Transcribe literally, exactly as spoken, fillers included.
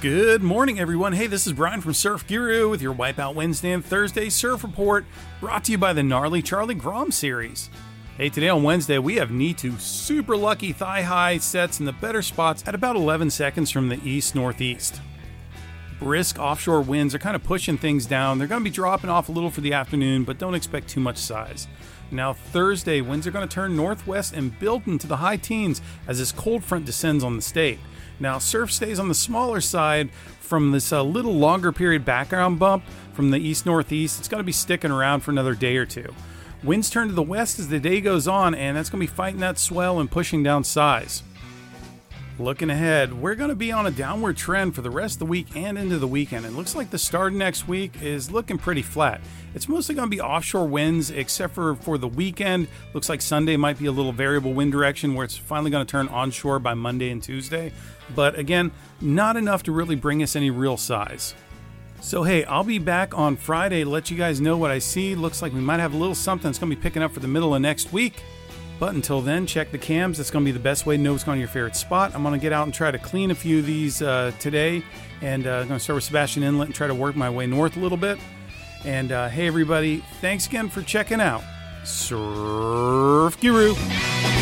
Good morning, everyone. Hey, this is Brian from Surf Guru with your Wipeout Wednesday and Thursday Surf Report, brought to you by the Gnarly Charlie Grom series. Hey, today on Wednesday, we have knee to super lucky thigh-high sets in the better spots at about eleven seconds from the east-northeast. Brisk offshore winds are kind of pushing things down. They're going to be dropping off a little for the afternoon, but don't expect too much size. Now, Thursday, winds are going to turn northwest and build into the high teens as this cold front descends on the state. Now, surf stays on the smaller side from this uh, little longer period background bump from the east-northeast. It's going to be sticking around for another day or two. Winds turn to the west as the day goes on, and that's going to be fighting that swell and pushing down size. Looking ahead, we're going to be on a downward trend for the rest of the week and into the weekend. It looks like the start of next week is looking pretty flat. It's mostly going to be offshore winds, except for for the weekend. Looks like Sunday might be a little variable wind direction where it's finally going to turn onshore by Monday and Tuesday. But again, not enough to really bring us any real size. So hey, I'll be back on Friday to let you guys know what I see. Looks like we might have a little something that's going to be picking up for the middle of next week. But until then, check the cams. That's going to be the best way to know what's going on your favorite spot. I'm going to get out and try to clean a few of these uh, today. And uh, I'm going to start with Sebastian Inlet and try to work my way north a little bit. And uh, hey, everybody, thanks again for checking out Surf Guru.